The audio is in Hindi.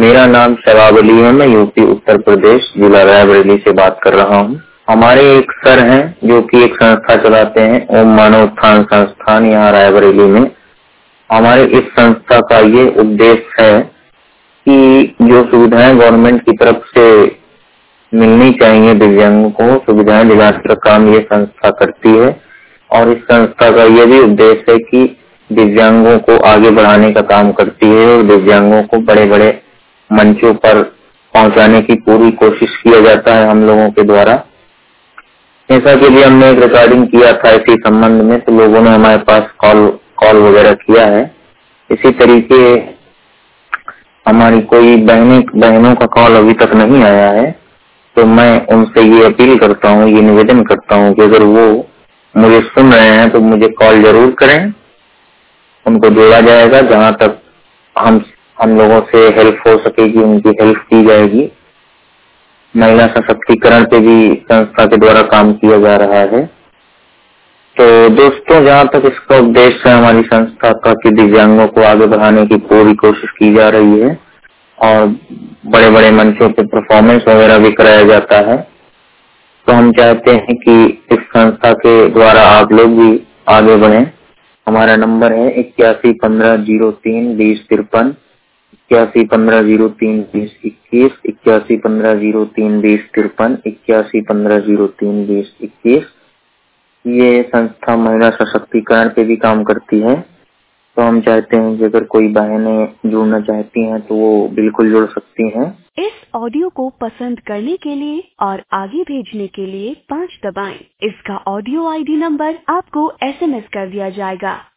मेरा नाम शबाब अली है। मैं यूपी उत्तर प्रदेश जिला रायबरेली से बात कर रहा हूँ। हमारे एक सर हैं जो कि एक संस्था चलाते हैं, ओम मानव उत्थान संस्थान, यहाँ रायबरेली में। हमारे इस संस्था का ये उद्देश्य है कि जो सुविधाएं गवर्नमेंट की तरफ से मिलनी चाहिए दिव्यांगों को, सुविधाएं दिलाने का काम ये संस्था करती है। और इस संस्था का ये भी उद्देश्य है कि दिव्यांगों को आगे बढ़ाने का काम करती है और दिव्यांगों को बड़े बड़े मंचों पर पहुंचाने की पूरी कोशिश किया जाता है हम लोगों के द्वारा। ऐसा के लिए हमने एक रिकॉर्डिंग किया था इसी संबंध में, तो लोगों ने हमारे पास कॉल वगैरह किया है। इसी तरीके हमारी कोई बहनों का कॉल अभी तक नहीं आया है, तो मैं उनसे ये अपील करता हूँ, ये निवेदन करता हूँ कि अगर वो मुझे सुन रहे हैं तो मुझे कॉल जरूर करें। उनको जोड़ा जाएगा, जहाँ तक हम लोगों से हेल्प हो सकेगी उनकी हेल्प की जाएगी। महिला सशक्तिकरण पे भी संस्था के द्वारा काम किया जा रहा है। तो दोस्तों, जहाँ तक इसका उद्देश्य है हमारी संस्था का कि दिव्यांगों को आगे बढ़ाने की पूरी कोशिश की जा रही है और बड़े बड़े मंचों पे परफॉर्मेंस वगैरह भी कराया जाता है। तो हम चाहते हैं कि इस संस्था के द्वारा आप लोग भी आगे बढ़ें। हमारा नंबर है 8115032053, 8115032021, 8115032053, 8115032021। ये संस्था महिला सशक्तिकरण पे भी काम करती है। तो हम चाहते हैं कि अगर कोई बहनें जुड़ना चाहती हैं तो वो बिल्कुल जुड़ सकती हैं। इस ऑडियो को पसंद करने के लिए और आगे भेजने के लिए 5 दबाएं। इसका ऑडियो आईडी नंबर आपको SMS कर दिया जाएगा।